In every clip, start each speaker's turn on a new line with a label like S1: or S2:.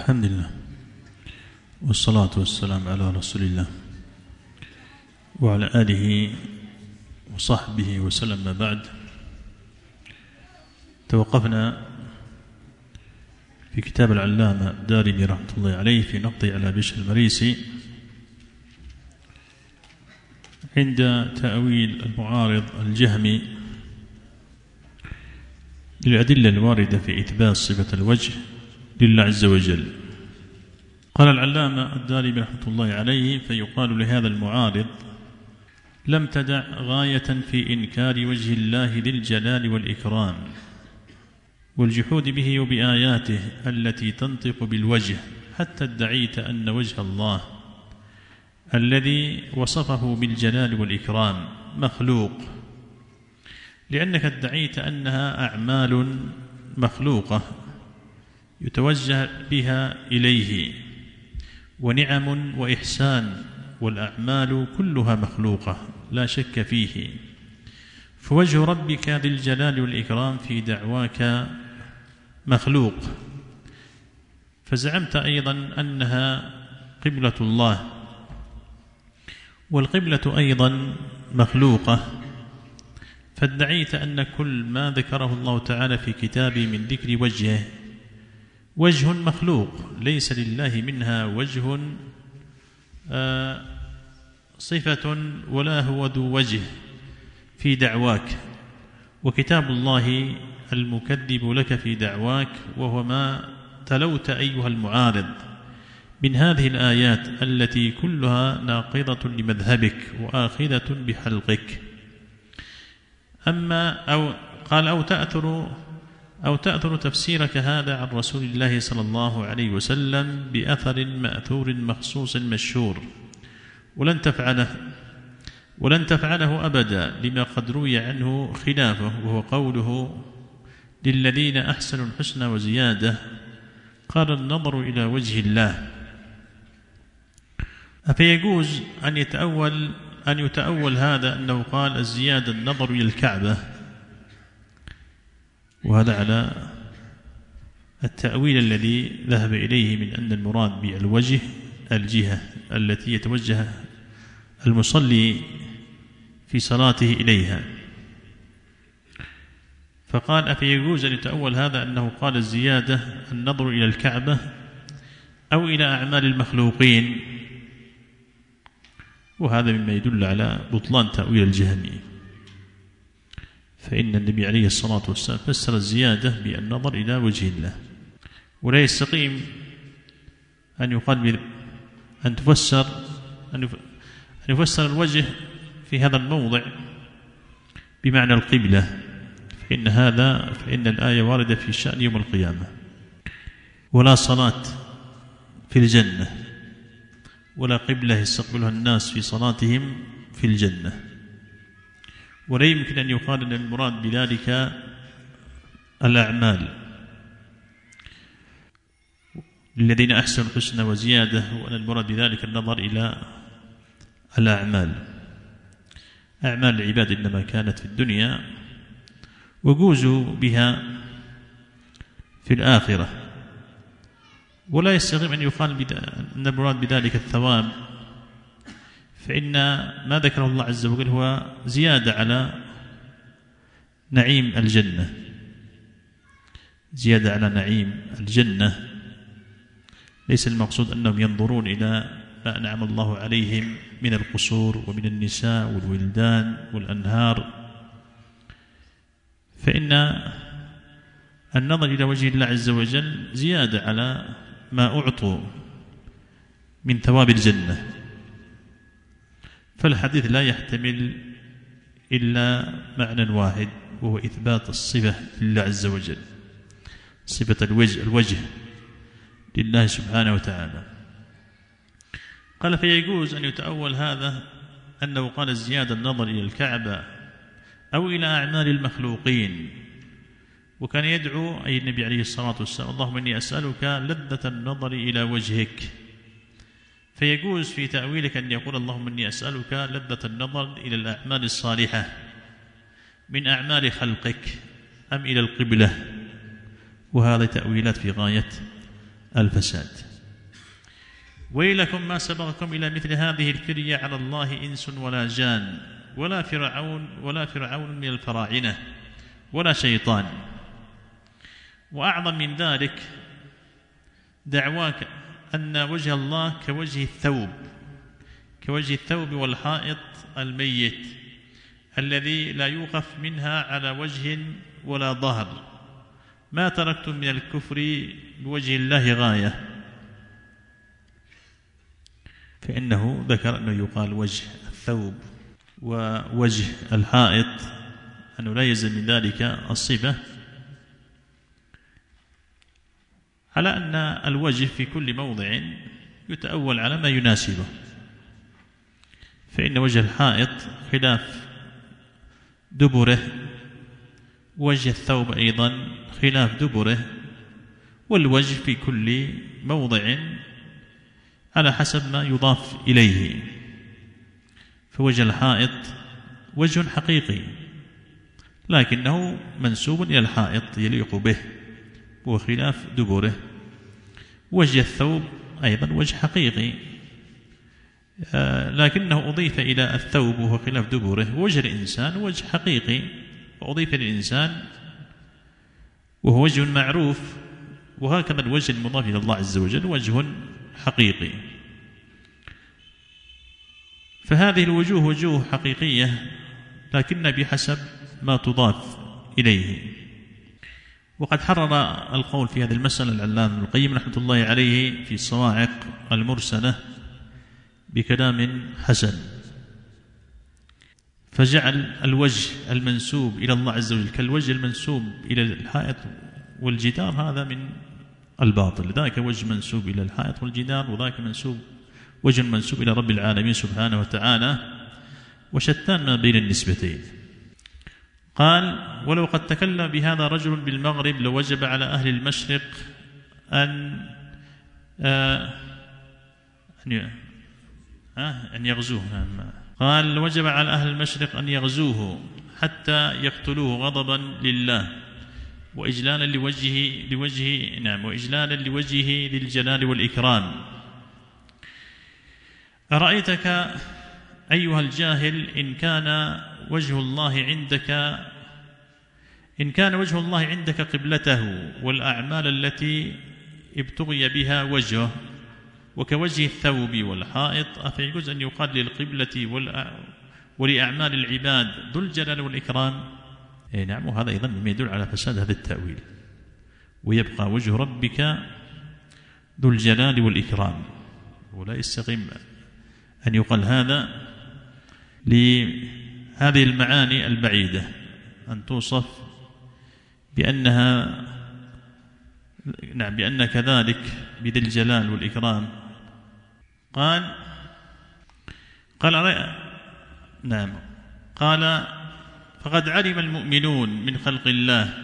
S1: الحمد لله والصلاة والسلام على رسول الله وعلى آله وصحبه وسلم. ما بعد، توقفنا في كتاب العلامة الدارمي رحمة الله عليه في نقضه على بشر المريسي عند تأويل المعارض الجهمي للأدلة الواردة في إثبات صفة الوجه لله عز وجل. قال العلامة الدارمي رحمة الله عليه: فيقال لهذا المعارض: لم تدع غاية في إنكار وجه الله ذي الجلال والإكرام والجحود به وبآياته التي تنطق بالوجه، حتى ادعيت أن وجه الله الذي وصفه بالجلال والإكرام مخلوق، لأنك ادعيت أنها أعمال مخلوقة يتوجه بها إليه، ونعم وإحسان، والأعمال كلها مخلوقة لا شك فيه. فوجه ربك ذي الجلال والإكرام في دعواك مخلوق، فزعمت أيضا أنها قبلة الله، والقبلة أيضا مخلوقة، فادعيت أن كل ما ذكره الله تعالى في كتابه من ذكر وجهه وجه مخلوق، ليس لله منها وجه صفة ولا هو ذو وجه في دعواك، وكتاب الله المكذب لك في دعواك، وهو ما تلوت أيها المعارض من هذه الآيات التي كلها ناقضة لمذهبك وآخذة بحلقك. قال أو تأثر تفسيرك هذا عن رسول الله صلى الله عليه وسلم بأثر مأثور مخصوص مشهور، ولن تفعله أبدا، لما قد روي عنه خلافه، وهو قوله: للذين أحسنوا الحسنى وزيادة. قال: النظر إلى وجه الله. أفيجوز أن يتأول هذا أنه قال الزيادة النظر إلى الكعبة، وهذا على التأويل الذي ذهب إليه من أن المراد بالوجه الجهة التي يتوجه المصلي في صلاته إليها. فقال: أفيجوز أن يتأول هذا أنه قال الزيادة النظر إلى الكعبة أو إلى أعمال المخلوقين، وهذا مما يدل على بطلان تأويل الجهمي، فإن النبي عليه الصلاة والسلام فسر الزيادة بالنظر إلى وجه الله، ولا يستقيم أن يقال أن يفسر الوجه في هذا الموضع بمعنى القبلة، فإن الآية واردة في شأن يوم القيامة، ولا صلاة في الجنة ولا قبلة يستقبلها الناس في صلاتهم في الجنة، ولا يمكن أن يقال أن المراد بذلك الأعمال للذين أحسنوا الحسنى وزيادة، وأن المراد بذلك النظر إلى الأعمال. أعمال العباد إنما كانت في الدنيا، وجوزوا بها في الآخرة، ولا يستقيم أن يقال أن المراد بذلك الثواب، فإن ما ذكره الله عز وجل هو زيادة على نعيم الجنة، زيادة على نعيم الجنة، ليس المقصود أنهم ينظرون إلى ما أنعم الله عليهم من القصور ومن النساء والولدان والأنهار، فإن النظر إلى وجه الله عز وجل زيادة على ما أعطوا من ثواب الجنة. فالحديث لا يحتمل إلا معنى واحد، وهو إثبات الصفة لله عز وجل، صفة الوجه لله سبحانه وتعالى. قال: فيجوز أن يتأول هذا أنه قال الزيادة النظر إلى الكعبة أو إلى أعمال المخلوقين، وكان يدعو أي النبي عليه الصلاة والسلام: اللهم إني أسألك لذة النظر إلى وجهك. فيجوز في تأويلك أن يقول: اللهم إني أسألك لذة النظر إلى الأعمال الصالحة من أعمال خلقك، أم إلى القبلة، وهذه تأويلات في غاية الفساد. ويلكم ما سبقكم إلى مثل هذه الفرية على الله إنس ولا جان ولا فرعون من الفراعنة ولا شيطان. وأعظم من ذلك دعواك أن وجه الله كوجه الثوب والحائط الميت الذي لا يوقف منها على وجه ولا ظهر. ما تركتم من الكفر بوجه الله غاية. فإنه ذكر أنه يقال وجه الثوب ووجه الحائط، أنه لا يلزم من ذلك الصفة، على أن الوجه في كل موضع يتأول على ما يناسبه. فإن وجه الحائط خلاف دبره، وجه الثوب أيضا خلاف دبره، والوجه في كل موضع على حسب ما يضاف إليه. فوجه الحائط وجه حقيقي لكنه منسوب إلى الحائط يليق به وخلاف دبره. وجه الثوب أيضا وجه حقيقي لكنه أضيف إلى الثوب وهو خلاف دبره. وجه الإنسان وجه حقيقي وأضيف للإنسان وهو وجه معروف، وهكذا الوجه المضاف إلى الله عز وجل وجه حقيقي. فهذه الوجوه وجوه حقيقية لكن بحسب ما تضاف إليه. وقد حرر القول في هذه المسألة العلامة ابن القيم رحمة الله عليه في الصواعق المرسلة بكلام حسن، فجعل الوجه المنسوب إلى الله عز وجل كالوجه المنسوب إلى الحائط والجدار، هذا من الباطل. ذاك وجه منسوب إلى الحائط والجدار، وذاك وجه منسوب إلى رب العالمين سبحانه وتعالى، وشتان ما بين النسبتين. قال: ولو قد تكلم بهذا رجل بالمغرب لوجب على أهل المشرق أن يغزوه. قال: وجب على أهل المشرق أن يغزوه حتى يقتلوه غضبا لله وإجلالا وإجلالا لوجهه للجلال والإكرام. أرأيتك أيها الجاهل إن كان وجه الله عندك قبلته والأعمال التي ابتغي بها وجهه وكوجه الثوب والحائط، أفيجوز أن يقال للقبلة ولأعمال العباد ذو الجلال والإكرام؟ نعم. وهذا أيضا مما يدل على فساد هذا التأويل. ويبقى وجه ربك ذو الجلال والإكرام، ولا يستقيم أن يقال هذا لهذه المعاني البعيدة، أن توصف بأنها بأن كذلك بذي الجلال والإكرام. قال فقد علم المؤمنون من خلق الله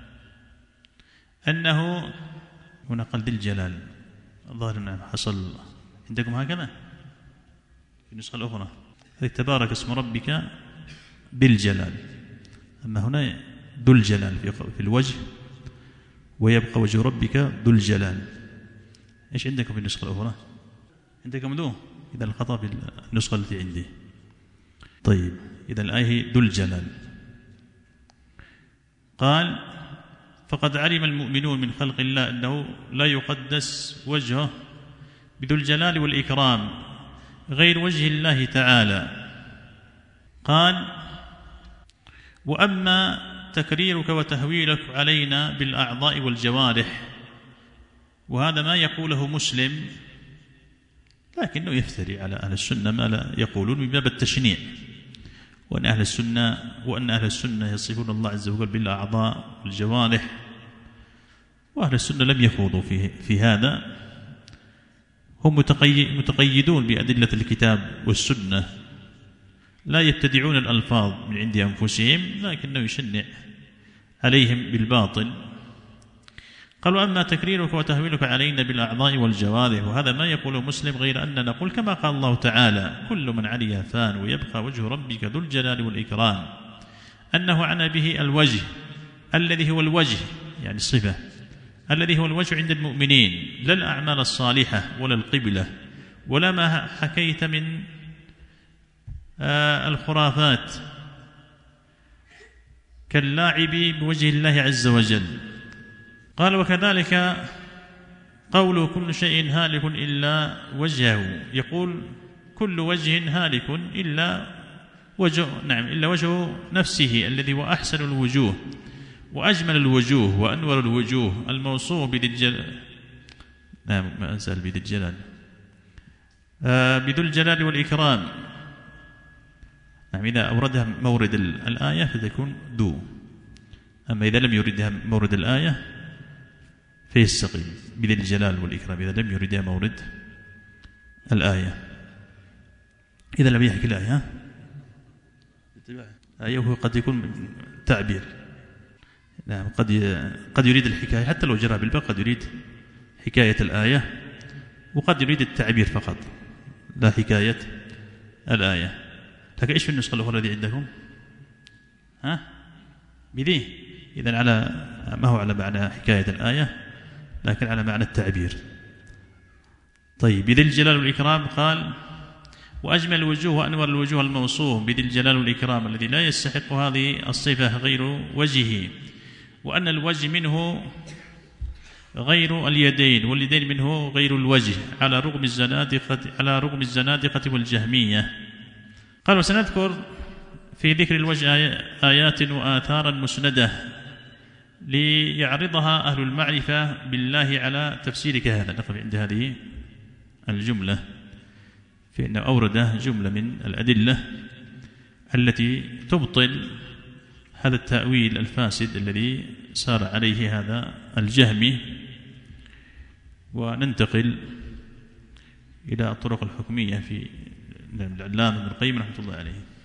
S1: أنه، هنا قال ذي الجلال، الظاهر حصل عندكم هكذا في النسخة الأخرى تبارك اسم ربك بالجلال، أما هنا ذو الجلال في الوجه، ويبقى وجه ربك ذو الجلال. إيش عندكم في النسخة الأخرى؟ عندكم ذو، إذا الخطأ في النسخة التي عندي. طيب، إذا الآية ذو الجلال. قال: فقد علم المؤمنون من خلق الله أنه لا يقدس وجهه بذو الجلال والإكرام غير وجه الله تعالى. قال: وأما تكريرك وتهويلك علينا بالأعضاء والجوارح، وهذا ما يقوله مسلم لكنه يفتري على أهل السنة ما لا يقولون من باب التشنيع، وأن أهل السنة يصفون الله عز وجل بالأعضاء والجوارح، وأهل السنة لم يخوضوا في هذا. هم متقيدون بأدلة الكتاب والسنة، لا يبتدعون الألفاظ من عند أنفسهم، لكنه يشنع عليهم بالباطل. قالوا: أما تكريرك وتهويلك علينا بالأعضاء والجوارح، وهذا ما يقوله مسلم، غير أن نقول كما قال الله تعالى: كل من عليها فان ويبقى وجه ربك ذو الجلال والإكرام، أنه عنى به الوجه الذي هو الوجه يعني الصفة الذي هو الوجه عند المؤمنين، لا الأعمال الصالحة ولا القبلة ولا ما حكيت من الخرافات كاللاعب بوجه الله عز وجل. قال وكذلك قوله كل شيء هالك إلا وجهه، يقول كل وجه هالك إلا وجه، نعم، إلا وجه نفسه الذي هو أحسن الوجوه وأجمل الوجوه وأنور الوجوه الموصوف بذي الجلال، نعم ما أزال بذي الجلال، بذو الجلال والإكرام. نعم إذا أوردها مورد الآية فتكون ذو، أما إذا لم يردها مورد الآية فيستقيم بذي الجلال والإكرام إذا لم يردها مورد الآية. إذا لم يحكي الآية أيه قد يكون تعبير، نعم قد يريد الحكاية حتى لو جرى بالباء، قد يريد حكاية الآية وقد يريد التعبير فقط لا حكاية الآية. لكن إيش في النسخة الأخرى الذي عندكم؟ بذي، إذن على ما هو على معنى حكاية الآية لكن على معنى التعبير. طيب بذي الجلال والإكرام قال وأجمل الوجوه وأنور الوجوه الموصوف بذي الجلال والإكرام الذي لا يستحق هذه الصفة غير وجهه، وأن الوجه منه غير اليدين واليدين منه غير الوجه على رغم الزنادقة والجهمية. قال وسنذكر في ذكر الوجه آيات وآثارا مسندة ليعرضها أهل المعرفة بالله على تفسيرك هذا. نقف عند هذه الجملة، فإنه أورد جملة من الأدلة التي تبطل هذا التأويل الفاسد الذي سار عليه هذا الجهمي، وننتقل إلى الطرق الحكمية في العلامة ابن القيم رحمة الله عليه.